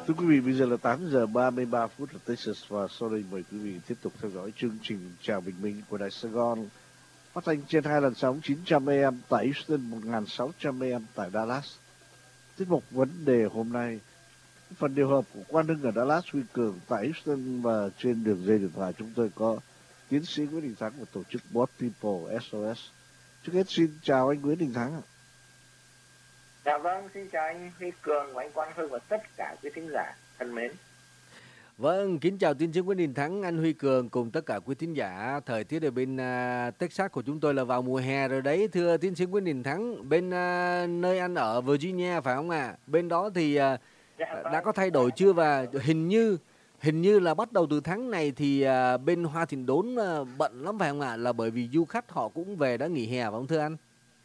Thưa quý vị, bây giờ là 8 giờ 33 phút ở Texas và sau đây mời quý vị tiếp tục theo dõi chương trình Chào Bình Minh của Đài Sài Gòn, phát thanh trên 2 làn sóng 900 AM tại Houston, 1600 AM tại Dallas. Tiết mục vấn đề hôm nay, phần điều hợp của Quang Hưng ở Dallas, Huy Cường tại Houston, và trên đường dây điện thoại chúng tôi có tiến sĩ Nguyễn Đình Thắng của tổ chức Board People SOS. Trước hết xin chào anh Nguyễn Đình Thắng ạ. Dạ vâng, xin chào anh Huy Cường và anh Quang Hưng và tất cả quý thính giả thân mến. Vâng, kính chào tiến sĩ Nguyễn Đình Thắng, anh Huy Cường cùng tất cả quý thính giả. Thời tiết ở bên Texas của chúng tôi là vào mùa hè rồi đấy, thưa tiến sĩ Nguyễn Đình Thắng. Bên nơi anh ở Virginia phải không ạ? Bên đó thì đã có thay đổi chưa, và hình như là bắt đầu từ tháng này thì bên Hoa Thịnh Đốn bận lắm phải không ạ? Là bởi vì du khách họ cũng về đã nghỉ hè phải không thưa anh?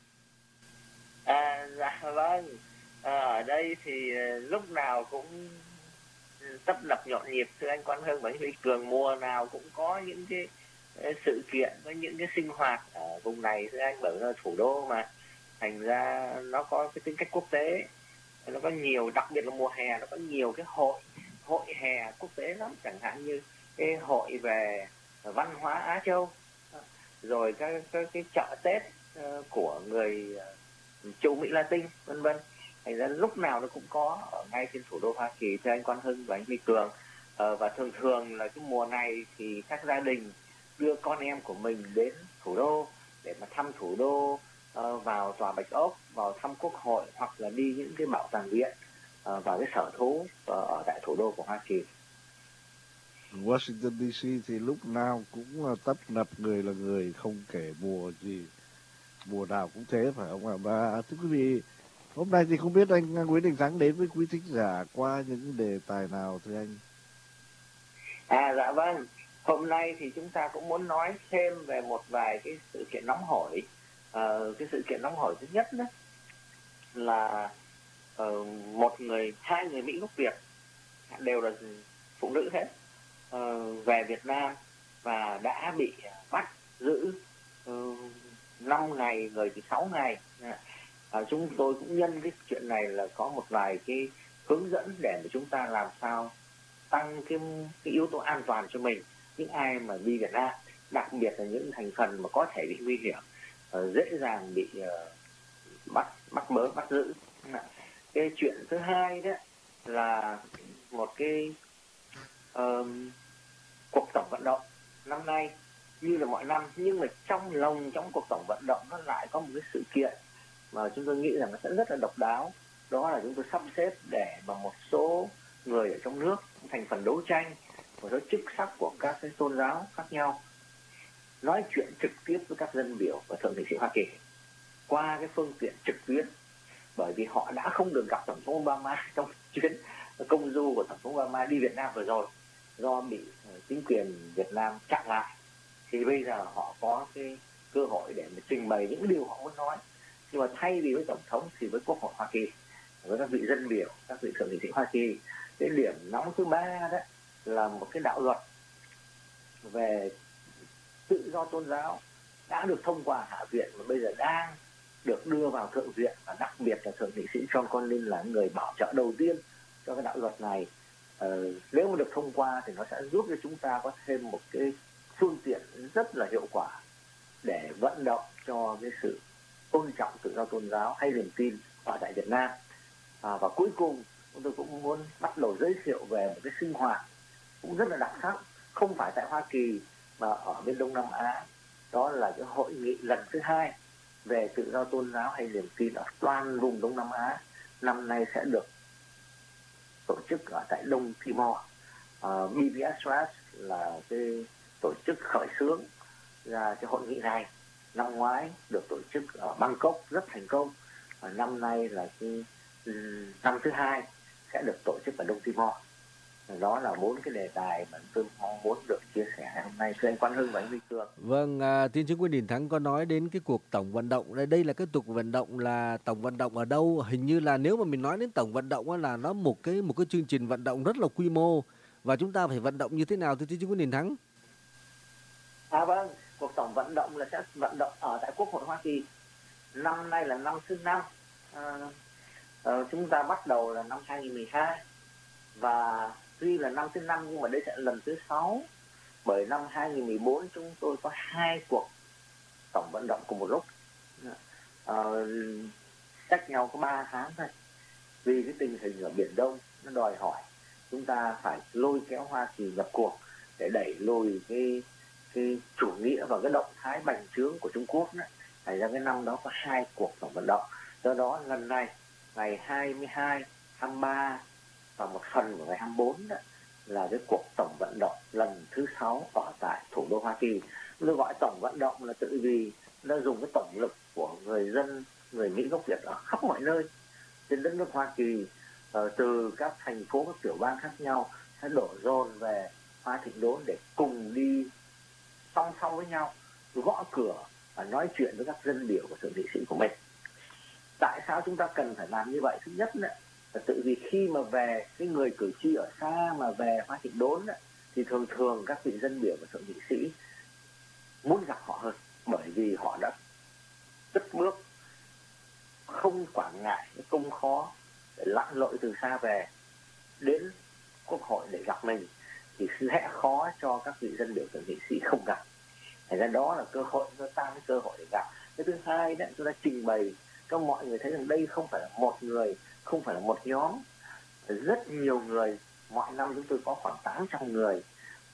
Dạ vâng, ở đây thì lúc nào cũng tấp nập nhộn nhịp thưa anh Quang Hưng và anh Huy Cường. Mùa nào cũng có những cái sự kiện, có những cái sinh hoạt ở vùng này thưa anh, bởi là thủ đô mà, thành ra nó có cái tính cách quốc tế, nó có nhiều, đặc biệt là mùa hè nó có nhiều cái hội hè quốc tế lắm, chẳng hạn như cái hội về văn hóa Á Châu, rồi các cái chợ Tết của người châu Mỹ Latin vân vân. Thành ra lúc nào nó cũng có ở ngay trên thủ đô Hoa Kỳ thưa anh Quang Hưng và anh Huy Cường. Và thường là cái mùa này thì các gia đình đưa con em của mình đến thủ đô để mà thăm thủ đô, vào tòa Bạch Ốc, vào thăm Quốc hội, hoặc là đi những cái bảo tàng viện, vào cái sở thú ở tại thủ đô của Hoa Kỳ. Washington DC thì lúc nào cũng tấp nập người là người, không kể mùa gì, mùa nào cũng thế phải không ạ? Và thưa quý vị, hôm nay thì không biết anh Nguyễn Đình Thắng đến với quý thính giả qua những đề tài nào thưa anh? Dạ vâng, hôm nay thì chúng ta cũng muốn nói thêm về một vài cái sự kiện nóng hổi. Cái sự kiện nóng hổi thứ nhất đó là hai người Mỹ gốc Việt, đều là phụ nữ hết, về Việt Nam và đã bị bắt giữ 5 ngày, người thì 6 ngày. Chúng tôi cũng nhân cái chuyện này là có một vài cái hướng dẫn để mà chúng ta làm sao tăng cái yếu tố an toàn cho mình, những ai mà đi Việt Nam, đặc biệt là những thành phần mà có thể bị nguy hiểm, dễ dàng bị bắt giữ. Cái chuyện thứ hai đó là một cái cuộc tổng vận động năm nay như là mọi năm, nhưng mà trong cuộc tổng vận động nó lại có một cái sự kiện mà chúng tôi nghĩ rằng nó sẽ rất là độc đáo. Đó là chúng tôi sắp xếp để mà một số người ở trong nước, thành phần đấu tranh, một số chức sắc của các cái tôn giáo khác nhau, nói chuyện trực tiếp với các dân biểu và thượng nghị sĩ Hoa Kỳ qua cái phương tiện trực tuyến, bởi vì họ đã không được gặp Tổng thống Obama trong chuyến công du của Tổng thống Obama đi Việt Nam vừa rồi, do bị chính quyền Việt Nam chặn lại. Thì bây giờ họ có cái cơ hội để mà trình bày những điều họ muốn nói, nhưng mà thay vì với Tổng thống thì với Quốc hội Hoa Kỳ, với các vị dân biểu, các vị thượng nghị sĩ Hoa Kỳ. Cái điểm nóng thứ ba đó là một cái đạo luật về tự do tôn giáo đã được thông qua Hạ viện và bây giờ đang được đưa vào Thượng viện, và đặc biệt là thượng nghị sĩ John Cornyn là người bảo trợ đầu tiên cho cái đạo luật này. Nếu mà được thông qua thì nó sẽ giúp cho chúng ta có thêm một cái phương tiện rất là hiệu quả để vận động cho cái sự tôn trọng tự do tôn giáo hay niềm tin ở tại Việt Nam. Và cuối cùng chúng tôi cũng muốn bắt đầu giới thiệu về một cái sinh hoạt cũng rất là đặc sắc, không phải tại Hoa Kỳ mà ở bên Đông Nam Á. Đó là cái hội nghị lần thứ 2 về tự do tôn giáo hay niềm tin ở toàn vùng Đông Nam Á, năm nay sẽ được tổ chức ở tại Đông Timor. BBSOS là cái tổ chức khởi xướng ra cái hội nghị này. Năm ngoái được tổ chức ở Bangkok rất thành công, và năm nay là cái năm thứ 2 sẽ được tổ chức ở Đông Timor. Đó là 4 cái đề tài mà tôi mong muốn được chia sẻ hôm nay. Thưa anh Quang Hưng và anh Huy Cường. Vâng, tiến sĩ Nguyễn Đình Thắng có nói đến cái cuộc tổng vận động. Đây là cái cuộc vận động, là tổng vận động ở đâu? Hình như là nếu mà mình nói đến tổng vận động là nó một cái chương trình vận động rất là quy mô, và chúng ta phải vận động như thế nào thưa tiến sĩ Nguyễn Đình Thắng? Vâng, cuộc tổng vận động là sẽ vận động ở tại Quốc hội Hoa Kỳ. Năm nay là năm thứ 5. Chúng ta bắt đầu là năm 2012 Và tuy là năm thứ 5 nhưng mà đây sẽ là lần thứ 6, bởi năm 2014 chúng tôi có 2 cuộc tổng vận động cùng một lúc, cách nhau có 3 tháng thôi. Vì cái tình hình ở Biển Đông nó đòi hỏi chúng ta phải lôi kéo Hoa Kỳ nhập cuộc để đẩy lùi cái chủ nghĩa và cái động thái bành trướng của Trung Quốc đó. Thành ra cái năm đó có 2 cuộc tổng vận động. Do đó lần này ngày 22, 23 và một phần của ngày 24 đó là cái cuộc tổng vận động lần thứ 6 ở tại thủ đô Hoa Kỳ. Tôi gọi tổng vận động là tự vì nó dùng cái tổng lực của người dân người Mỹ gốc Việt ở khắp mọi nơi trên đất nước Hoa Kỳ, từ các thành phố, các tiểu bang khác nhau sẽ đổ dồn về Hoa Thịnh Đốn để cùng đi song song với nhau gõ cửa và nói chuyện với các dân biểu của thượng nghị sĩ của mình. Tại sao chúng ta cần phải làm như vậy? Thứ nhất là tự vì khi mà về cái người cử tri ở xa mà về Hoa Thịnh Đốn thì thường thường các vị dân biểu và thượng nghị sĩ muốn gặp họ hơn, bởi vì họ đã cất bước không quản ngại cái công khó để lặn lội từ xa về đến Quốc hội để gặp mình, thì sẽ khó cho các vị dân biểu thượng nghị sĩ không gặp. Thành ra đó là cơ hội, nó tăng cái cơ hội để gặp. Cái thứ hai đó, chúng ta trình bày cho mọi người thấy rằng đây không phải là một người, không phải là một nhóm, rất nhiều người. Mọi năm chúng tôi có khoảng 800 người,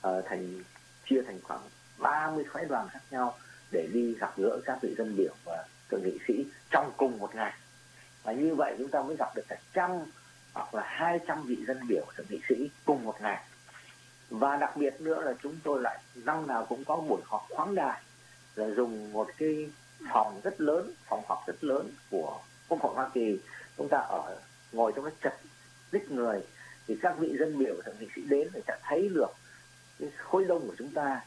chia thành khoảng 30 phái đoàn khác nhau để đi gặp gỡ các vị dân biểu và thượng nghị sĩ trong cùng một ngày. Và như vậy chúng ta mới gặp được cả 100 hoặc là 200 vị dân biểu thượng nghị sĩ cùng một ngày. Và đặc biệt nữa là chúng tôi lại năm nào cũng có buổi họp khoáng đại, là dùng một cái phòng rất lớn, phòng họp rất lớn của Quốc hội Hoa Kỳ. Chúng ta ngồi trong cái chật ních người, thì các vị dân biểu thượng nghị sĩ đến để sẽ thấy được cái khối đông của chúng ta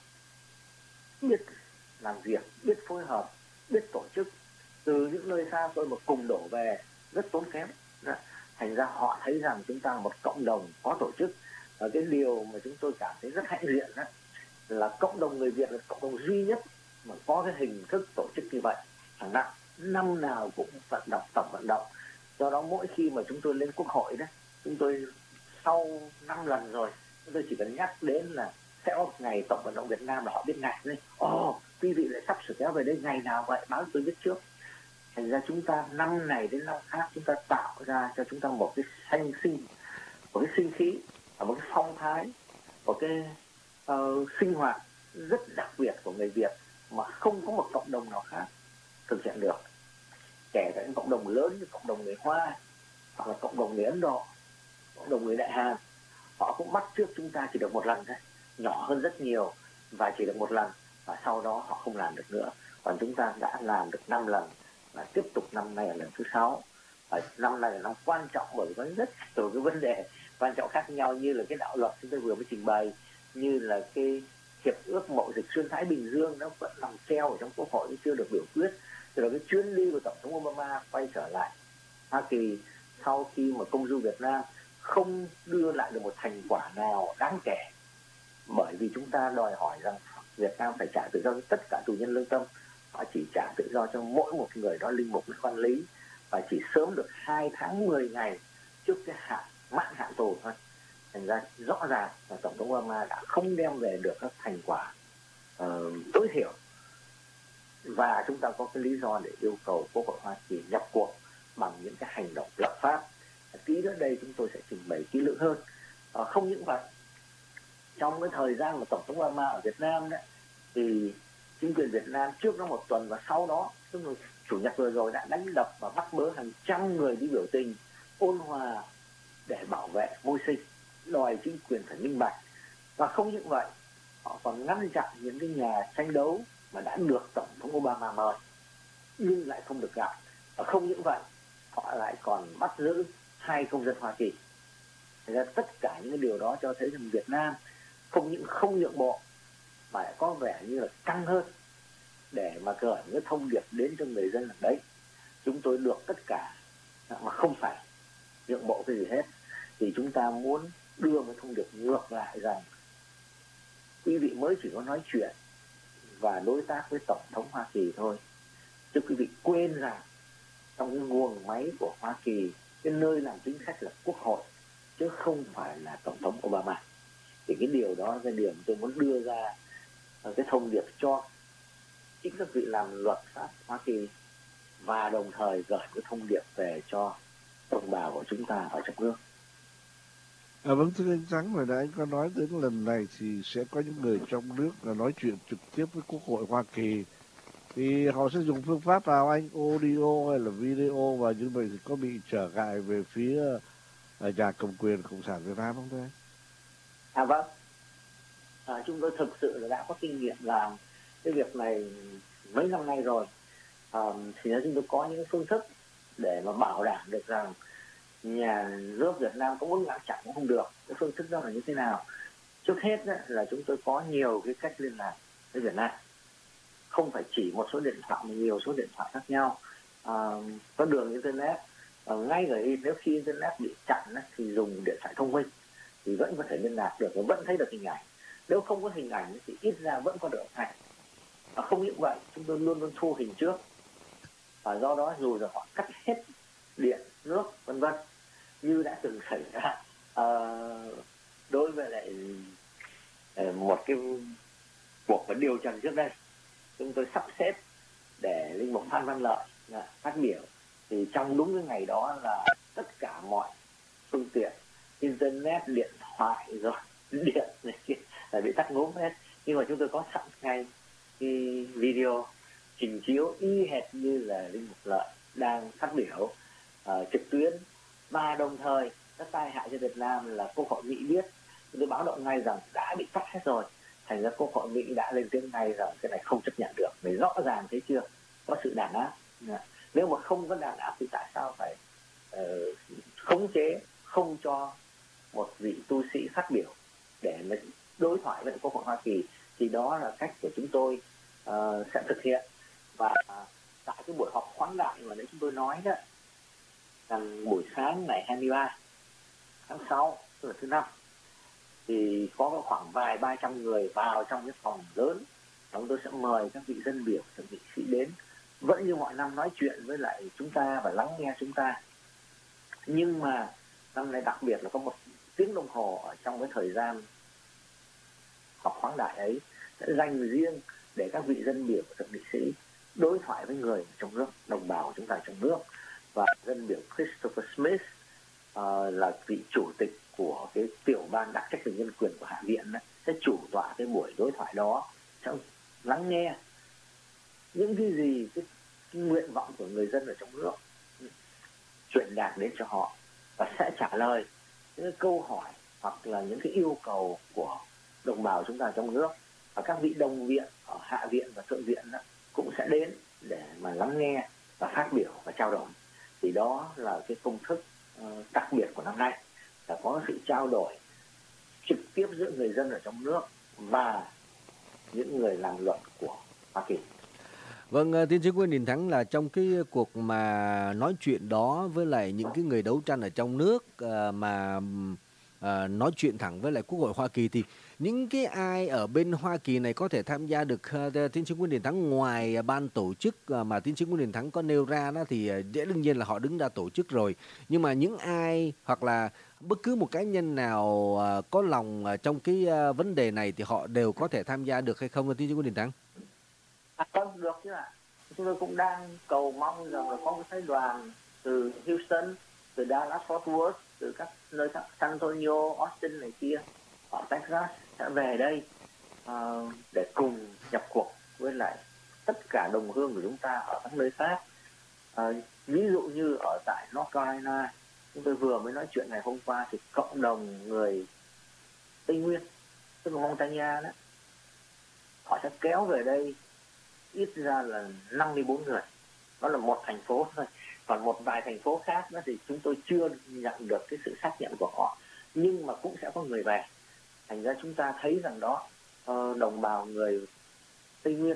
biết làm việc, biết phối hợp, biết tổ chức, từ những nơi xa xôi mà cùng đổ về rất tốn kém. Thành ra họ thấy rằng chúng ta là một cộng đồng có tổ chức. Và cái điều mà chúng tôi cảm thấy rất hãnh diện đó là cộng đồng người Việt là cộng đồng duy nhất mà có cái hình thức tổ chức như vậy. Hàng năm nào cũng vận động, tổng vận động. Do đó mỗi khi mà chúng tôi lên Quốc hội đó, chúng tôi sau 5 lần rồi, chúng tôi chỉ cần nhắc đến là sẽ có ngày tổng vận động Việt Nam là họ biết ngày đấy. Quý vị lại sắp sửa kéo về đây ngày nào vậy, báo tôi biết trước. Thành ra chúng ta năm này đến năm khác chúng ta tạo ra cho chúng ta một cái sinh khí, một cái phong thái, một cái sinh hoạt rất đặc biệt của người Việt mà không có một cộng đồng nào khác thực hiện được. Kể cả những cộng đồng lớn như cộng đồng người Hoa hoặc là cộng đồng người Ấn Độ, cộng đồng người Đại Hàn, họ cũng bắt trước chúng ta chỉ được một lần thôi, nhỏ hơn rất nhiều và chỉ được một lần, và sau đó họ không làm được nữa. Còn chúng ta đã làm được 5 lần và tiếp tục năm nay là lần thứ 6. Và năm nay là năm quan trọng bởi có rất nhiều cái vấn đề quan trọng khác nhau, như là cái đạo luật chúng tôi vừa mới trình bày, như là cái hiệp ước mậu dịch xuyên Thái Bình Dương nó vẫn nằm treo ở trong Quốc hội chưa được biểu quyết. Rồi cái chuyến đi của Tổng thống Obama quay trở lại Hoa Kỳ sau khi mà công du Việt Nam không đưa lại được một thành quả nào đáng kể, bởi vì chúng ta đòi hỏi rằng Việt Nam phải trả tự do cho tất cả tù nhân lương tâm. Họ chỉ trả tự do cho mỗi một người đó linh mục quan lý, và chỉ sớm được 2 tháng 10 ngày trước cái mãn hạn tù thôi. Thành ra rõ ràng là Tổng thống Obama đã không đem về được các thành quả tối thiểu, và chúng ta có cái lý do để yêu cầu Quốc hội Hoa Kỳ nhập cuộc bằng những cái hành động lập pháp. Tí nữa đây chúng tôi sẽ trình bày kỹ lưỡng hơn. Không những vậy, trong cái thời gian mà Tổng thống Obama ở Việt Nam đấy, thì chính quyền Việt Nam trước đó một tuần và sau đó, tức là Chủ nhật vừa rồi, đã đánh đập và bắt bớ hàng trăm người đi biểu tình ôn hòa để bảo vệ môi sinh, đòi chính quyền phải minh bạch. Và không những vậy, họ còn ngăn chặn những cái nhà tranh đấu mà đã được Tổng thống Obama mời nhưng lại không được gặp. Và không những vậy, họ lại còn bắt giữ 2 công dân Hoa Kỳ. Thế ra tất cả những cái điều đó cho thấy rằng Việt Nam không những không nhượng bộ mà lại có vẻ như là căng hơn để mà gửi những thông điệp đến cho người dân là đấy, chúng tôi được tất cả mà không phải nhượng bộ cái gì hết. Thì chúng ta muốn đưa một thông điệp ngược lại rằng quý vị mới chỉ có nói chuyện và đối tác với Tổng thống Hoa Kỳ thôi, chứ quý vị quên rằng trong cái guồng máy của Hoa Kỳ, cái nơi làm chính sách là Quốc hội, chứ không phải là Tổng thống Obama. Thì cái điều đó là cái điều tôi muốn đưa ra cái thông điệp cho chính các vị làm luật pháp Hoa Kỳ, và đồng thời gửi cái thông điệp về cho đồng bào của chúng ta ở trong nước. Vâng, thưa anh Thắng, hồi nãy anh có nói đến lần này thì sẽ có những người trong nước là nói chuyện trực tiếp với Quốc hội Hoa Kỳ. Thì họ sẽ dùng phương pháp nào anh? Audio hay là video, và như vậy thì có bị trở ngại về phía nhà cầm quyền Cộng sản Việt Nam không thưa anh? Vâng, chúng tôi thực sự là đã có kinh nghiệm làm cái việc này mấy năm nay rồi. Thì chúng tôi có những phương thức để mà bảo đảm được rằng nhà nước Việt Nam có muốn ngăn chặn cũng không được. Cái phương thức đó là như thế nào? Trước hết là chúng tôi có nhiều cái cách liên lạc với Việt Nam, không phải chỉ một số điện thoại mà nhiều số điện thoại khác nhau. Có đường internet, ngay cả nếu khi internet bị chặn thì dùng điện thoại thông minh thì vẫn có thể liên lạc được và vẫn thấy được hình ảnh. Nếu không có hình ảnh thì ít ra vẫn có được âm thanh. Không những vậy, chúng tôi luôn luôn thu hình trước, và do đó dù là họ cắt hết điện, nước, vân vân, như đã từng xảy ra đối với lại một cái cuộc điều trần trước đây, chúng tôi sắp xếp để linh mục Phan Văn Lợi phát biểu, thì trong đúng cái ngày đó là tất cả mọi phương tiện internet, điện thoại rồi điện này kia là bị tắt ngúm hết. Nhưng mà chúng tôi có sẵn ngay cái video trình chiếu y hệt như là linh mục Lợi đang phát biểu trực tuyến, và đồng thời cái tai hại cho Việt Nam là Quốc hội Mỹ biết. Tôi báo động ngay rằng đã bị tắt hết rồi, thành ra Quốc hội Mỹ đã lên tiếng ngay rằng cái này không chấp nhận được. Vì rõ ràng thấy chưa, có sự đàn áp. Nếu mà không có đàn áp thì tại sao phải khống chế không cho một vị tu sĩ phát biểu để mà đối thoại với Quốc hội Hoa Kỳ? Thì đó là cách của chúng tôi sẽ thực hiện. Và tại cái buổi họp khoáng đại mà nãy chúng tôi nói đó, rằng buổi sáng ngày 23 tháng 6, tức là thứ năm, thì có khoảng vài 300 người vào trong cái phòng lớn. Chúng tôi sẽ mời các vị dân biểu, các vị sĩ đến, vẫn như mọi năm nói chuyện với lại chúng ta và lắng nghe chúng ta. Nhưng mà năm nay đặc biệt là có 1 tiếng đồng hồ ở trong cái thời gian họp khoáng đại ấy sẽ dành riêng để các vị dân biểu, các nghị sĩ đối thoại với người trong nước, đồng bào của chúng ta trong nước. Và dân biểu Christopher Smith là vị chủ tịch của cái tiểu ban đặc trách về nhân quyền của Hạ viện sẽ chủ tọa cái buổi đối thoại đó, sẽ lắng nghe những cái gì, cái nguyện vọng của người dân ở trong nước, truyền đạt đến cho họ, và sẽ trả lời những cái câu hỏi hoặc là những cái yêu cầu của đồng bào chúng ta trong nước. Và các vị đồng viện ở Hạ viện và Thượng viện cũng sẽ đến để mà lắng nghe và phát biểu và trao đổi. Thì đó là cái công thức đặc biệt của năm nay, là có sự trao đổi trực tiếp giữa người dân ở trong nước và những người làm luật của Hoa Kỳ. Vâng, tiến sĩ Nguyễn Đình Thắng, là trong cái cuộc mà nói chuyện đó với lại những cái người đấu tranh ở trong nước mà nói chuyện thẳng với lại Quốc hội Hoa Kỳ, thì những cái ai ở bên Hoa Kỳ này có thể tham gia được tiến sĩ Nguyễn Đình Thắng, ngoài ban tổ chức mà tiến sĩ Nguyễn Đình Thắng có nêu ra đó, thì dễ đương nhiên là họ đứng ra tổ chức rồi. Nhưng mà những ai hoặc là bất cứ một cá nhân nào có lòng trong cái vấn đề này thì họ đều có thể tham gia được hay không, tiến sĩ Nguyễn Đình Thắng? Vâng, được chứ ạ. Chúng tôi cũng đang cầu mong rằng là có một phái đoàn từ Houston, từ Dallas, Fort Worth, từ các nơi San Antonio, Austin này kia, ở Texas sẽ về đây để cùng nhập cuộc với lại tất cả đồng hương của chúng ta ở các nơi khác. Ví dụ như ở tại North Carolina, chúng tôi vừa mới nói chuyện ngày hôm qua, thì cộng đồng người Tây Nguyên, tức là Montana đó, họ sẽ kéo về đây ít ra là 54 người. Đó là một thành phố thôi. Còn một vài thành phố khác đó thì chúng tôi chưa nhận được cái sự xác nhận của họ, nhưng mà cũng sẽ có người về. Thành ra chúng ta thấy rằng đó, đồng bào người Tây Nguyên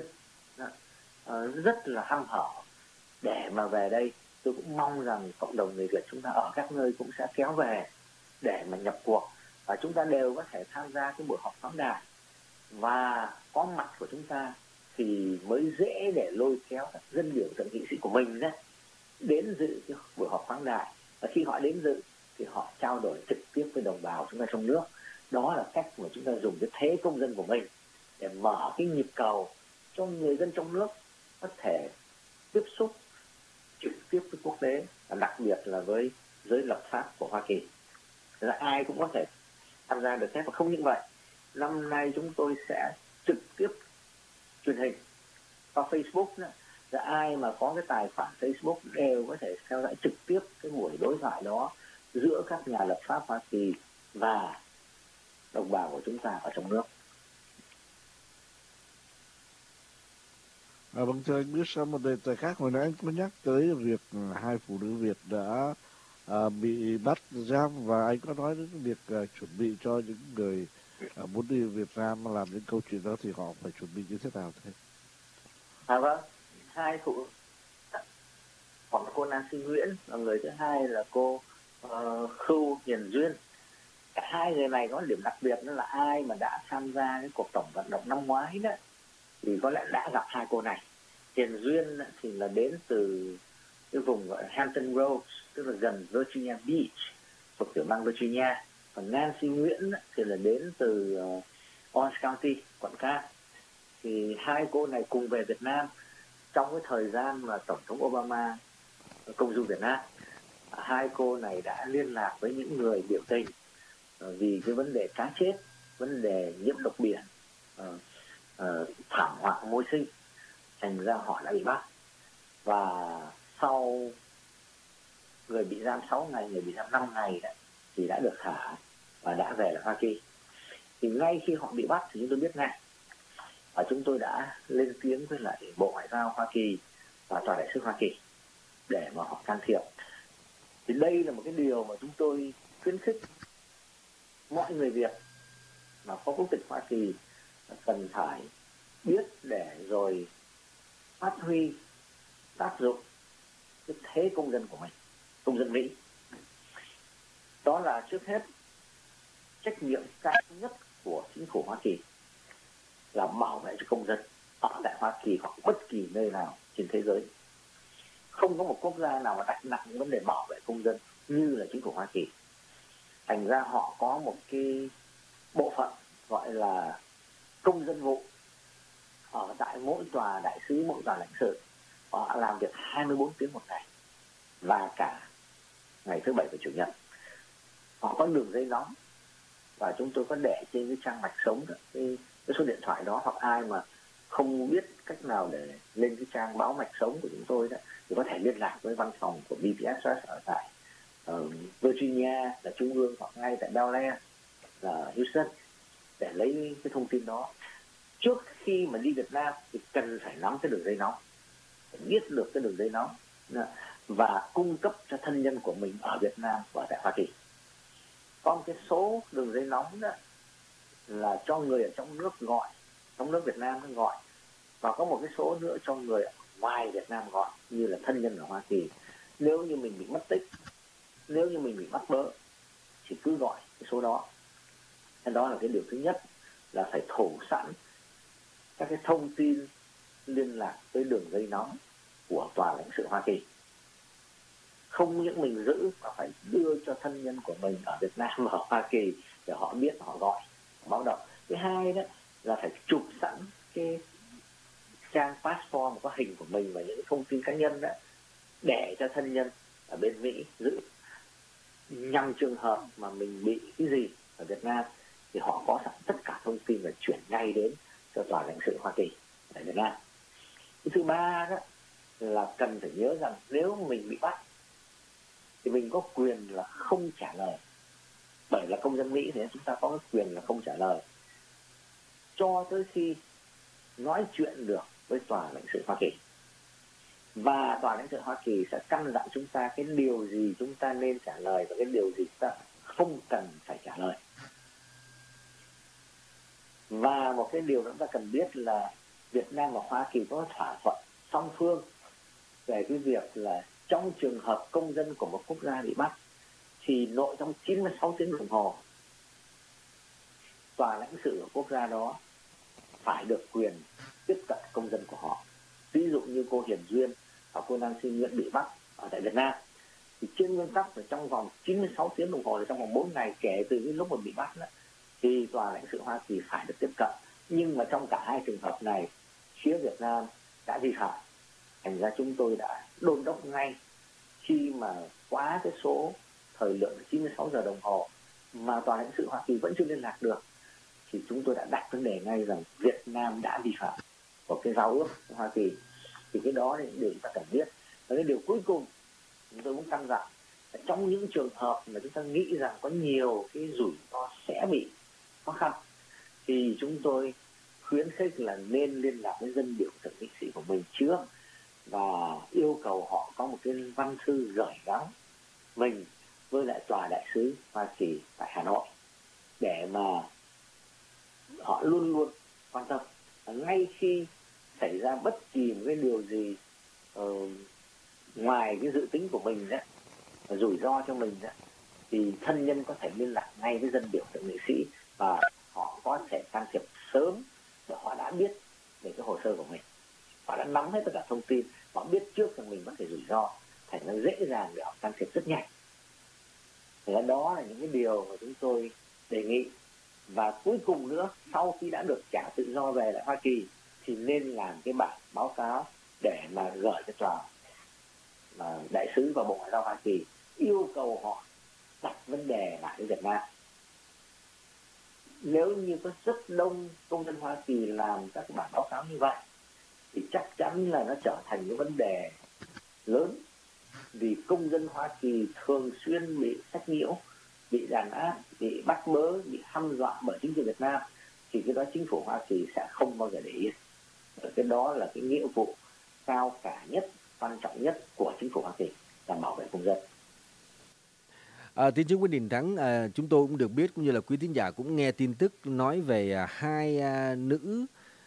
rất là hăm hở để mà về đây. Tôi cũng mong rằng cộng đồng người Việt chúng ta ở các nơi cũng sẽ kéo về để mà nhập cuộc, và chúng ta đều có thể tham gia cái buổi họp khoáng đại, và có mặt của chúng ta thì mới dễ để lôi kéo các dân biểu, thượng nghị sĩ của mình đến dự cái buổi họp khoáng đại. Và khi họ đến dự thì họ trao đổi trực tiếp với đồng bào chúng ta trong nước. Đó là cách mà chúng ta dùng cái thế công dân của mình để mở cái nhịp cầu cho người dân trong nước có thể tiếp xúc trực tiếp với quốc tế, và đặc biệt là với giới lập pháp của Hoa Kỳ. Là ai cũng có thể tham gia được hết. Và không những vậy, năm nay chúng tôi sẽ trực tiếp truyền hình qua Facebook nữa. Là ai mà có cái tài khoản Facebook đều có thể theo dõi trực tiếp cái buổi đối thoại đó giữa các nhà lập pháp Hoa Kỳ và đồng bào của chúng ta ở trong nước. Vâng, thưa anh, biết sau một đề tài khác, hồi nãy anh có nhắc tới việc hai phụ nữ Việt đã bị bắt giam, và anh có nói đến việc chuẩn bị cho những người muốn đi Việt Nam mà làm những câu chuyện đó thì họ phải chuẩn bị như thế nào thế? Vâng, hai phụ, một cô Nancy Nguyễn và người thứ hai là cô Khưu Hiền Duyên. Cả hai người này có điểm đặc biệt, đó là ai mà đã tham gia cái cuộc tổng vận động năm ngoái đó thì có lẽ đã gặp hai cô này. Hiền Duyên thì là đến từ cái vùng gọi là Hampton Roads, tức là gần Virginia Beach, thuộc tiểu bang Virginia. Còn Nancy Nguyễn thì là đến từ Orange County, quận Cam. Thì hai cô này cùng về Việt Nam trong cái thời gian mà Tổng thống Obama công du Việt Nam. Hai cô này đã liên lạc với những người biểu tình vì cái vấn đề cá chết, vấn đề nhiễm độc biển, thảm họa môi sinh, thành ra họ đã bị bắt. Và sau người bị giam 6 ngày, người bị giam 5 ngày đó, thì đã được thả và đã về lại Hoa Kỳ. Thì ngay khi họ bị bắt thì chúng tôi biết ngay, và chúng tôi đã lên tiếng với lại Bộ Ngoại giao Hoa Kỳ và Tòa đại sứ Hoa Kỳ để mà họ can thiệp. Thì đây là một cái điều mà chúng tôi khuyến khích mọi người Việt mà có quốc tịch Hoa Kỳ cần phải biết để rồi phát huy, tác dụng cái thế công dân của mình, công dân Mỹ. Đó là trước hết trách nhiệm cao nhất của chính phủ Hoa Kỳ là bảo vệ cho công dân ở tại Hoa Kỳ hoặc bất kỳ nơi nào trên thế giới. Không có một quốc gia nào mà đặt nặng vấn đề bảo vệ công dân như là chính phủ Hoa Kỳ. Thành ra họ có một cái bộ phận gọi là công dân vụ ở tại mỗi tòa đại sứ, mỗi tòa lãnh sự. Họ làm việc 24 tiếng một ngày và cả ngày thứ Bảy và Chủ nhật. Họ có đường dây nóng và chúng tôi có để trên cái trang mạch sống đó, cái số điện thoại đó, hoặc ai mà không biết cách nào để lên cái trang báo mạch sống của chúng tôi đó thì có thể liên lạc với văn phòng của BPSS ở tại Virginia là trung ương, hoặc ngay tại Bel Air là Houston để lấy cái thông tin đó. Trước khi mà đi Việt Nam thì cần phải nắm cái đường dây nóng, biết được cái đường dây nóng và cung cấp cho thân nhân của mình ở Việt Nam và tại Hoa Kỳ. Có một cái số đường dây nóng đó là cho người ở trong nước gọi, trong nước Việt Nam nó gọi, và có một cái số nữa cho người ở ngoài Việt Nam gọi, như là thân nhân ở Hoa Kỳ. Nếu như mình bị mất tích, nếu như mình bị bắt bớ thì cứ gọi cái số đó. Thế đó là cái điều thứ nhất, là phải thủ sẵn các cái thông tin liên lạc với đường dây nóng của tòa lãnh sự Hoa Kỳ. Không những mình giữ mà phải đưa cho thân nhân của mình ở Việt Nam và ở Hoa Kỳ để họ biết, họ gọi, báo động. Thứ hai đó là phải chụp sẵn cái trang passport mà có hình của mình và những thông tin cá nhân đó để cho thân nhân ở bên Mỹ giữ, nhằm trường hợp mà mình bị cái gì ở Việt Nam thì họ có sẵn tất cả thông tin và chuyển ngay đến cho tòa lãnh sự Hoa Kỳ tại Việt Nam. Cái thứ ba đó là cần phải nhớ rằng nếu mình bị bắt thì mình có quyền là không trả lời. Bởi là công dân Mỹ thì chúng ta có cái quyền là không trả lời cho tới khi nói chuyện được với tòa lãnh sự Hoa Kỳ. Và tòa lãnh sự Hoa Kỳ sẽ căn dặn chúng ta cái điều gì chúng ta nên trả lời và cái điều gì chúng ta không cần phải trả lời. Và một cái điều chúng ta cần biết là Việt Nam và Hoa Kỳ có thỏa thuận song phương về cái việc là trong trường hợp công dân của một quốc gia bị bắt thì nội trong 96 tiếng đồng hồ tòa lãnh sự của quốc gia đó phải được quyền tiếp cận công dân của họ. Ví dụ như cô Hiền Duyên và cô Nancy Nguyễn bị bắt ở tại Việt Nam thì trên nguyên tắc là trong vòng 96 tiếng đồng hồ, là trong vòng 4 ngày kể từ cái lúc mà bị bắt đó, thì tòa lãnh sự Hoa Kỳ phải được tiếp cận. Nhưng mà trong cả hai trường hợp này, phía Việt Nam đã vi phạm. Thành ra chúng tôi đã đôn đốc ngay, khi mà quá cái số thời lượng 96 giờ đồng hồ mà tòa lãnh sự Hoa Kỳ vẫn chưa liên lạc được, thì chúng tôi đã đặt vấn đề ngay rằng Việt Nam đã vi phạm của cái giao ước của Hoa Kỳ. Thì cái đó là những điều chúng ta cần biết. Và cái điều cuối cùng chúng tôi muốn căn dặn, trong những trường hợp mà chúng ta nghĩ rằng có nhiều cái rủi ro sẽ bị khó khăn, thì chúng tôi khuyến khích là nên liên lạc với dân biểu thượng nghị sĩ của mình trước và yêu cầu họ có một cái văn thư gửi gắm mình với lại tòa đại sứ Hoa Kỳ tại Hà Nội, để mà họ luôn luôn quan tâm. Ngay khi xảy ra bất kỳ một cái điều gì ngoài cái dự tính của mình đó, rủi ro cho mình đó, thì thân nhân có thể liên lạc ngay với dân biểu thượng nghị sĩ và họ có thể can thiệp sớm, để họ đã biết về cái hồ sơ của mình, họ đã nắm hết tất cả thông tin, họ biết trước rằng mình có thể rủi ro, thành nó dễ dàng để họ can thiệp rất nhanh. Thì đó là những cái điều mà chúng tôi đề nghị. Và cuối cùng nữa, sau khi đã được trả tự do về lại Hoa Kỳ, thì nên làm cái bản báo cáo để mà gửi cho tòa đại sứ và Bộ Ngoại giao Hoa Kỳ, yêu cầu họ đặt vấn đề lại với Việt Nam. Nếu như có rất đông công dân Hoa Kỳ làm các bản báo cáo như vậy, thì chắc chắn là nó trở thành cái vấn đề lớn, vì công dân Hoa Kỳ thường xuyên bị sách nhiễu, bị đàn áp, bị bắt bớ, bị hăm dọa bởi chính quyền Việt Nam, thì cái đó chính phủ Hoa Kỳ sẽ không bao giờ để yên. Cái đó là cái nghĩa vụ cao cả nhất, quan trọng nhất của chính phủ Hoa Kỳ là bảo vệ công dân. Tiến sĩ Nguyễn Đình Thắng, chúng tôi cũng được biết, cũng như là quý thính giả cũng nghe tin tức nói về hai nữ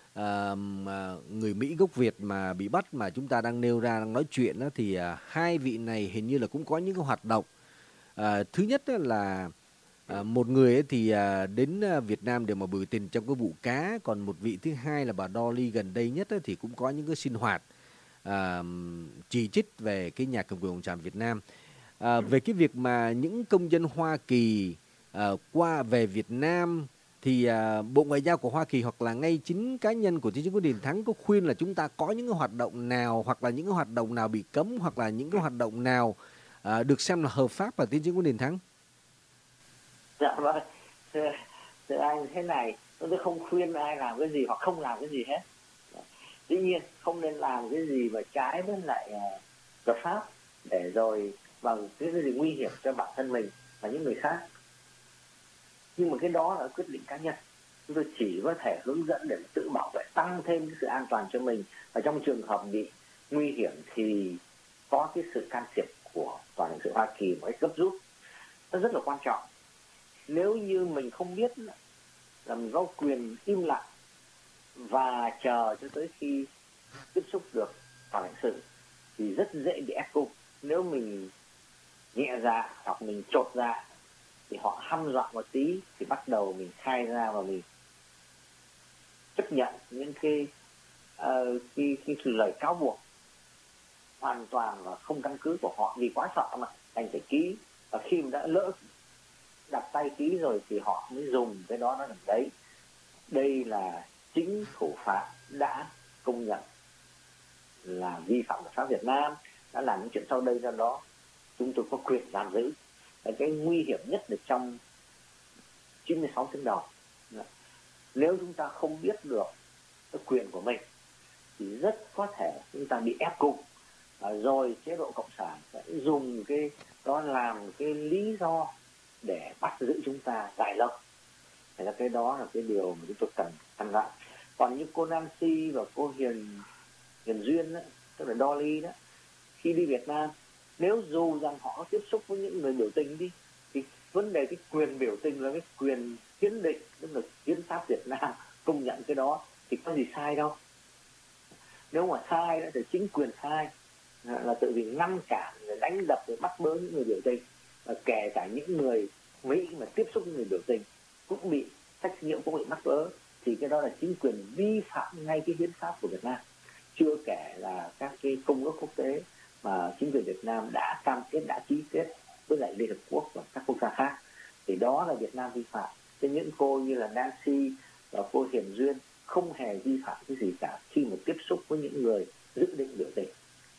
người Mỹ gốc Việt mà bị bắt, mà chúng ta đang nêu ra, đang nói chuyện đó, thì hai vị này hình như là cũng có những cái hoạt động. Thứ nhất là một người ấy thì đến Việt Nam để mà biểu tình trong cái vụ cá, còn một vị thứ hai là bà Dolly gần đây nhất ấy, thì cũng có những cái sinh hoạt chỉ trích về cái nhà cầm quyền Cộng sản Việt Nam. Về cái việc mà những công dân Hoa Kỳ qua về Việt Nam, thì Bộ Ngoại giao của Hoa Kỳ hoặc là ngay chính cá nhân của tiến sĩ Nguyễn Đình Thắng có khuyên là chúng ta có những cái hoạt động nào, hoặc là những cái hoạt động nào bị cấm, hoặc là những cái hoạt động nào được xem là hợp pháp, và tiến sĩ Nguyễn Đình Thắng? Dạ vâng, thưa anh, thế này, tôi không khuyên ai làm cái gì hoặc không làm cái gì hết. Tuy nhiên không nên làm cái gì mà trái với lại luật pháp, để rồi bằng cái gì nguy hiểm cho bản thân mình và những người khác. Nhưng mà cái đó là quyết định cá nhân, chúng tôi chỉ có thể hướng dẫn để tự bảo vệ, tăng thêm cái sự an toàn cho mình, và trong trường hợp bị nguy hiểm thì có cái sự can thiệp của tòa lãnh sự Hoa Kỳ một cách gấp rút. Nó rất là quan trọng. Nếu như mình không biết là mình có quyền im lặng và chờ cho tới khi tiếp xúc được tòa lãnh sự, thì rất dễ bị ép cung. Nếu mình nhẹ dạ hoặc mình chột dạ, thì họ hăm dọa một tí thì bắt đầu mình khai ra và mình chấp nhận những cái lời cáo buộc hoàn toàn và không căn cứ của họ, vì quá sợ mà đành phải ký. Và khi mà đã lỡ đặt tay ký rồi thì họ mới dùng cái đó, nó làm đấy. Đây là chính thủ phạm đã công nhận là vi phạm luật pháp Việt Nam, đã làm những chuyện sau đây, do đó chúng tôi có quyền giam giữ. Là cái nguy hiểm nhất là trong 96 tiếng đầu. Nếu chúng ta không biết được cái quyền của mình thì rất có thể chúng ta bị ép cung, rồi chế độ cộng sản sẽ dùng cái đó làm cái lý do để bắt giữ chúng ta dài lâu. Thế là cái đó là cái điều mà chúng tôi cần căn dặn. Còn như cô Nancy và cô Hiền Duyên đó, tức là Dolly đó, khi đi Việt Nam, nếu dù rằng họ có tiếp xúc với những người biểu tình đi, thì vấn đề cái quyền biểu tình là cái quyền hiến định, tức là hiến pháp Việt Nam công nhận cái đó, thì có gì sai đâu. Nếu mà sai đó thì chính quyền sai, là tự vì ngăn cản, đánh đập, bắt bớ những người biểu tình, và kể cả những người Mỹ mà tiếp xúc với người biểu tình cũng bị sách nhiễu, cũng bị bắt bớ, thì cái đó là chính quyền vi phạm ngay cái hiến pháp của Việt Nam. Chưa kể là các cái công ước quốc tế mà chính quyền Việt Nam đã cam kết, đã ký kết với lại Liên Hợp Quốc và các quốc gia khác. Thì đó là Việt Nam vi phạm. Thế những cô như là Nancy và cô Hiền Duyên không hề vi phạm cái gì cả khi mà tiếp xúc với những người dự định biểu tình.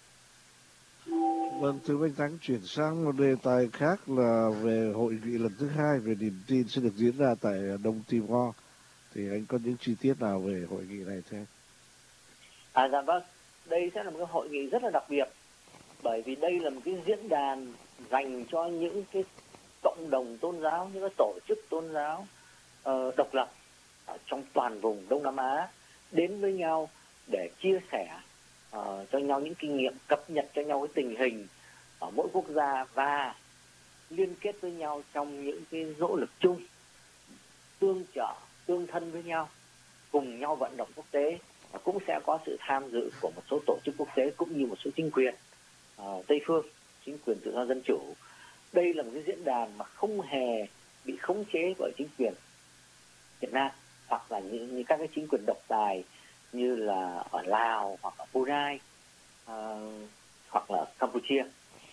Vâng, thưa anh Thắng, chuyển sang một đề tài khác là về hội nghị lần thứ 2 về niềm tin sẽ được diễn ra tại Đông Timor. Thì anh có những chi tiết nào về hội nghị này thưa anh? Dạ vâng, đây sẽ là một cái hội nghị rất là đặc biệt, bởi vì đây là một cái diễn đàn dành cho những cái cộng đồng tôn giáo, những cái tổ chức tôn giáo độc lập ở trong toàn vùng Đông Nam Á đến với nhau để chia sẻ cho nhau những kinh nghiệm, cập nhật cho nhau cái tình hình ở mỗi quốc gia và liên kết với nhau trong những cái nỗ lực chung, tương trợ, tương thân với nhau, cùng nhau vận động quốc tế. Và cũng sẽ có sự tham dự của một số tổ chức quốc tế cũng như một số chính quyền Tây phương, chính quyền tự do dân chủ. Đây là một cái diễn đàn mà không hề bị khống chế bởi chính quyền Việt Nam hoặc là những các cái chính quyền độc tài như là ở Lào hoặc ở Brunei hoặc là ở Campuchia.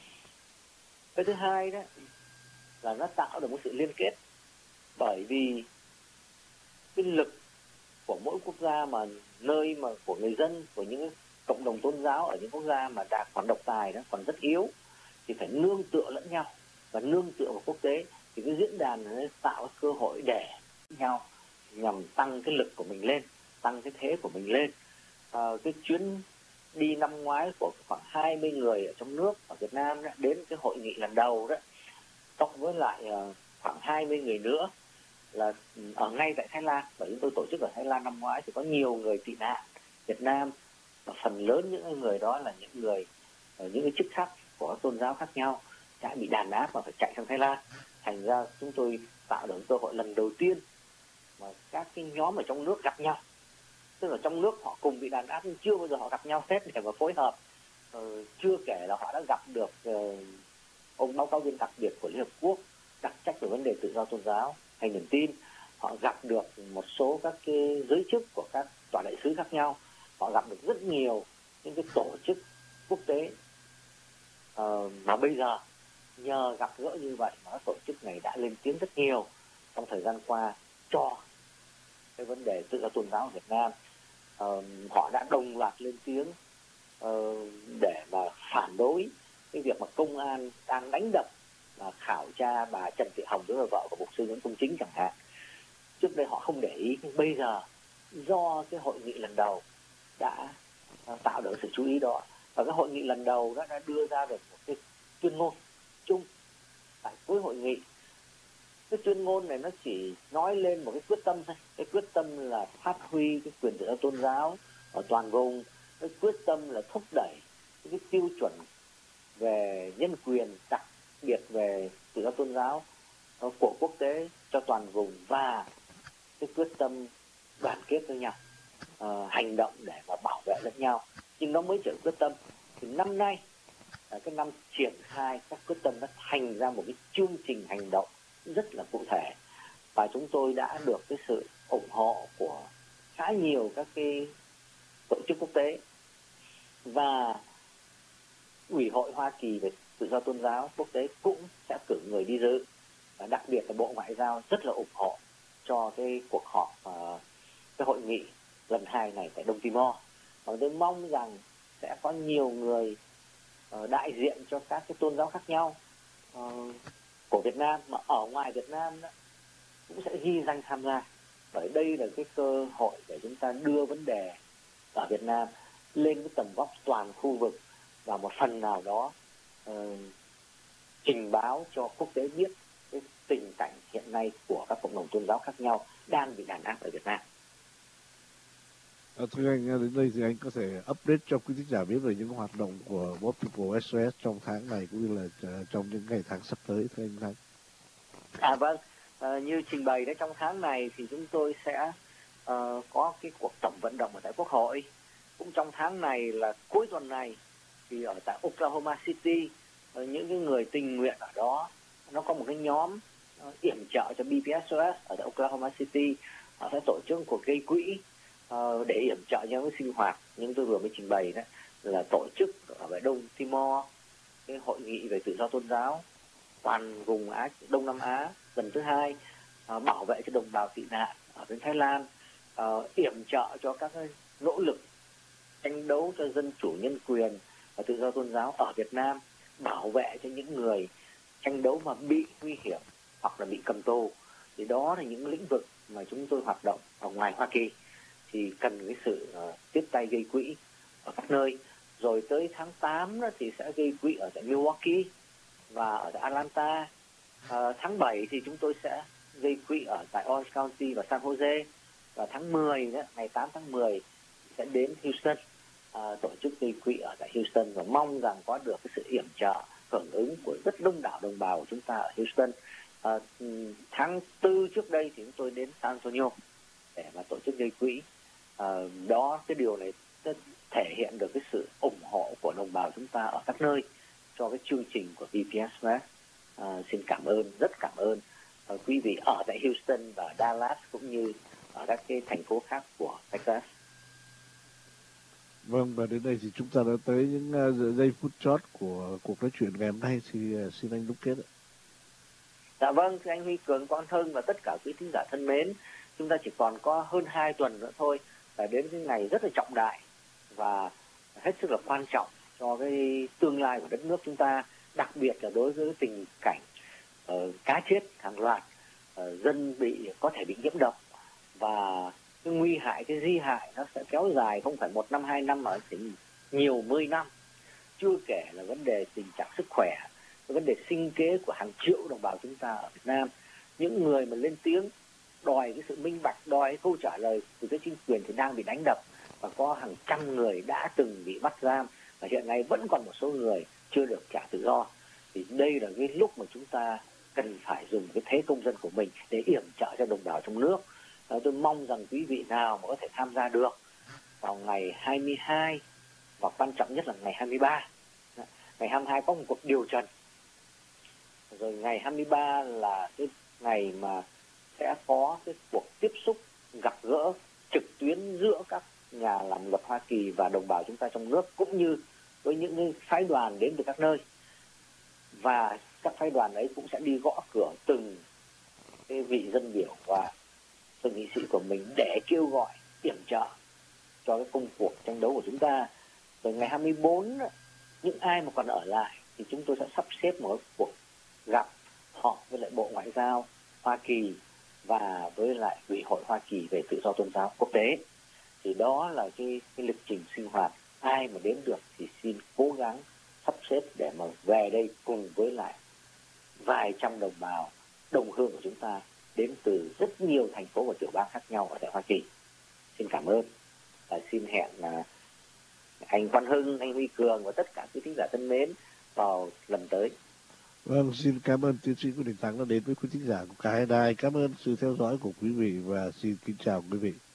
Cái thứ hai đó là nó tạo được một sự liên kết, bởi vì cái lực của mỗi quốc gia mà nơi mà của người dân, của những cộng đồng tôn giáo ở những quốc gia mà đã còn độc tài đó, còn rất yếu, thì phải nương tựa lẫn nhau và nương tựa vào quốc tế. Thì cái diễn đàn này tạo cơ hội để nhau nhằm tăng cái lực của mình lên, tăng cái thế của mình lên. Cái chuyến đi năm ngoái của khoảng 20 người ở trong nước, ở Việt Nam đó, đến cái hội nghị lần đầu đó, cộng với lại khoảng 20 người nữa là ở ngay tại Thái Lan, bởi chúng tôi tổ chức ở Thái Lan năm ngoái thì có nhiều người tị nạn Việt Nam, và phần lớn những người đó là những người ở những cái chức sắc của tôn giáo khác nhau đã bị đàn áp và phải chạy sang Thái Lan. Thành ra chúng tôi tạo được cơ hội lần đầu tiên mà các cái nhóm ở trong nước gặp nhau, tức là trong nước họ cùng bị đàn áp nhưng chưa bao giờ họ gặp nhau hết để mà phối hợp. Chưa kể là họ đã gặp được ông báo cáo viên đặc biệt của Liên Hợp Quốc đặc trách về vấn đề tự do tôn giáo hay niềm tin. Họ gặp được một số các cái giới chức của các tòa đại sứ khác nhau. Họ gặp được rất nhiều những cái tổ chức quốc tế mà bây giờ nhờ gặp gỡ như vậy mà các tổ chức này đã lên tiếng rất nhiều trong thời gian qua cho cái vấn đề tự do tôn giáo ở Việt Nam. Họ đã đồng loạt lên tiếng để mà phản đối cái việc mà công an đang đánh đập và khảo tra bà Trần Thị Hồng, tức là vợ của mục sư Nguyễn Công Chính chẳng hạn. Trước đây họ không để ý, nhưng bây giờ do cái hội nghị lần đầu đã tạo được sự chú ý đó, và cái hội nghị lần đầu đó đã đưa ra được một cái tuyên ngôn chung tại cuối hội nghị. Cái tuyên ngôn này nó chỉ nói lên một cái quyết tâm thôi, cái quyết tâm là phát huy cái quyền tự do tôn giáo ở toàn vùng, cái quyết tâm là thúc đẩy cái tiêu chuẩn về nhân quyền, đặc biệt về tự do tôn giáo của quốc tế cho toàn vùng, và cái quyết tâm đoàn kết với nhau, hành động để mà bảo vệ lẫn nhau. Nhưng nó mới chỉ quyết tâm. Thì năm nay là cái năm triển khai các quyết tâm, nó thành ra một cái chương trình hành động rất là cụ thể, và chúng tôi đã được cái sự ủng hộ của khá nhiều các cái tổ chức quốc tế, và Ủy hội Hoa Kỳ về tự do tôn giáo quốc tế cũng sẽ cử người đi dự, và đặc biệt là Bộ Ngoại giao rất là ủng hộ cho cái cuộc họp cái hội nghị lần 2 này tại Đông Timor. Và tôi mong rằng sẽ có nhiều người đại diện cho các cái tôn giáo khác nhau của Việt Nam mà ở ngoài Việt Nam đó cũng sẽ ghi danh tham gia, bởi đây là cái cơ hội để chúng ta đưa vấn đề ở Việt Nam lên cái tầm vóc toàn khu vực, và một phần nào đó trình báo cho quốc tế biết cái tình cảnh hiện nay của các cộng đồng tôn giáo khác nhau đang bị đàn áp ở Việt Nam. Thưa anh, đến đây thì anh có thể update cho quý khán giả biết về những hoạt động của Bob People SOS trong tháng này cũng như là trong những ngày tháng sắp tới, thưa anh Thắng. Vâng, như trình bày đấy, trong tháng này thì chúng tôi sẽ có cái cuộc tổng vận động ở tại Quốc hội. Cũng trong tháng này là cuối tuần này thì ở tại Oklahoma City, những cái người tình nguyện ở đó, nó có một cái nhóm yểm trợ cho BPSOS ở tại Oklahoma City. Họ sẽ tổ chức cuộc gây quỹ để yểm trợ cho cái sinh hoạt, nhưng tôi vừa mới trình bày đó là tổ chức bảo vệ Đông Timor, cái hội nghị về tự do tôn giáo toàn vùng Đông Nam Á lần thứ 2, bảo vệ cho đồng bào tị nạn ở bên Thái Lan, yểm trợ cho các nỗ lực tranh đấu cho dân chủ, nhân quyền và tự do tôn giáo ở Việt Nam, bảo vệ cho những người tranh đấu mà bị nguy hiểm hoặc là bị cầm tù. Thì đó là những lĩnh vực mà chúng tôi hoạt động ở ngoài Hoa Kỳ, thì cần cái sự tiếp tay gây quỹ ở các nơi. Rồi tới tháng 8 đó thì sẽ gây quỹ ở tại Milwaukee và ở tại Atlanta. Tháng 7 thì chúng tôi sẽ gây quỹ ở tại Orange County và San Jose. Và tháng 10 đó, ngày 8 tháng 10 sẽ đến Houston, tổ chức gây quỹ ở tại Houston, và mong rằng có được cái sự yểm trợ hưởng ứng của rất đông đảo đồng bào của chúng ta ở Houston. Tháng 4 trước đây thì chúng tôi đến San Antonio để mà tổ chức gây quỹ. Đó, cái điều này thể hiện được cái sự ủng hộ của đồng bào chúng ta ở các nơi cho cái chương trình của VPS West. Xin cảm ơn, rất cảm ơn quý vị ở tại Houston và Dallas cũng như ở các cái thành phố khác của Texas. Vâng, và đến đây thì chúng ta đã tới những giây phút chót của cuộc nói chuyện ngày hôm nay, thì xin anh đúc kết ạ. Dạ vâng, thưa anh Huy Cường, Quang Thưng và tất cả quý thính giả thân mến, chúng ta chỉ còn có hơn 2 tuần nữa thôi là đến cái ngày rất là trọng đại và hết sức là quan trọng cho cái tương lai của đất nước chúng ta, đặc biệt là đối với tình cảnh cá chết hàng loạt, dân có thể bị nhiễm độc, và cái nguy hại, cái di hại nó sẽ kéo dài không phải 1 năm 2 năm mà chỉ nhiều 10 năm. Chưa kể là vấn đề tình trạng sức khỏe, vấn đề sinh kế của hàng triệu đồng bào chúng ta ở Việt Nam. Những người mà lên tiếng đòi cái sự minh bạch, đòi cái câu trả lời từ cái chính quyền thì đang bị đánh đập, và có hàng trăm người đã từng bị bắt giam, và hiện nay vẫn còn một số người chưa được trả tự do. Thì đây là cái lúc mà chúng ta cần phải dùng cái thế công dân của mình để yểm trợ cho đồng bào trong nước. Tôi mong rằng quý vị nào mà có thể tham gia được vào ngày 22, và quan trọng nhất là ngày 23. Ngày 22 có một cuộc điều trần, rồi ngày 23 là cái ngày mà sẽ có cái cuộc tiếp xúc gặp gỡ trực tuyến giữa các nhà làm luật Hoa Kỳ và đồng bào chúng ta trong nước, cũng như với những phái đoàn đến từ các nơi. Và các phái đoàn ấy cũng sẽ đi gõ cửa từng cái vị dân biểu và từng nghị sĩ của mình để kêu gọi yểm trợ cho cái công cuộc tranh đấu của chúng ta. Rồi ngày 24, những ai mà còn ở lại thì chúng tôi sẽ sắp xếp một cuộc gặp họp với lại Bộ Ngoại giao Hoa Kỳ và với lại Ủy hội Hoa Kỳ về tự do tôn giáo quốc tế. Thì đó là cái lịch trình sinh hoạt. Ai mà đến được thì xin cố gắng sắp xếp để mà về đây cùng với lại vài trăm đồng bào đồng hương của chúng ta đến từ rất nhiều thành phố và tiểu bang khác nhau ở tại Hoa Kỳ. Xin cảm ơn và xin hẹn anh Quang Hưng, anh Huy Cường và tất cả quý thính giả thân mến vào lần tới. Vâng, xin cảm ơn tiến sĩ Nguyễn Đình Thắng đã đến với quý thính giả của cả hai đài. Cảm ơn sự theo dõi của quý vị và xin kính chào quý vị.